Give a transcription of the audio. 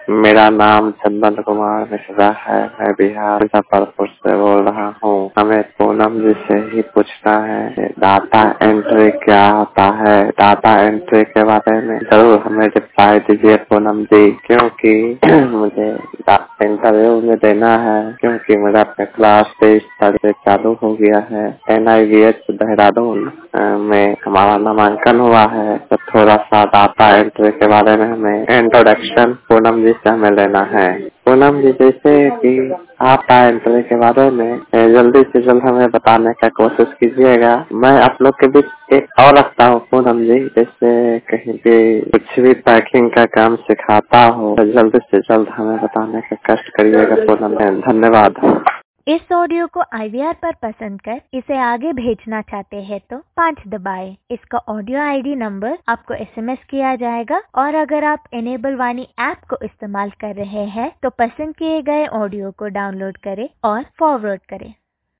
मेरा नाम चंदन कुमार मिश्रा है। मैं बिहार मुजफ्फरपुर से बोल रहा हूँ। हमें पूनम जी से ही पूछना है डाटा एंट्री क्या होता है। डाटा एंट्री के बारे में जरूर हमें रिप्लाई दीजिए पूनम जी, क्योंकि मुझे इंटरव्यू में देना है, क्योंकि मेरा क्लास 23 तारीख से चालू हो गया है। NIVH देहरादून में हमारा नामांकन हुआ है। तो थोड़ा सा डाटा एंट्री के बारे में हमें इंट्रोडक्शन पूनम जी से हमें लेना है। पूनम जी, जैसे कि आप डाटा एंट्री के बारे में जल्दी से जल्द हमें बताने का कोशिश कीजिएगा। मैं आप लोग के बीच एक और रखता हूँ पूनम जी, जैसे कहीं भी कुछ भी पैकिंग का काम सिखाता हो तो जल्दी से जल्द हमें बताने का कष्ट करिएगा पूनम जी। धन्यवाद। इस ऑडियो को IVR पर पसंद कर इसे आगे भेजना चाहते हैं तो 5 दबाएं। इसका ऑडियो ID नंबर आपको SMS किया जाएगा, और अगर आप इनेबल वाणी ऐप को इस्तेमाल कर रहे हैं तो पसंद किए गए ऑडियो को डाउनलोड करें और फॉरवर्ड करें।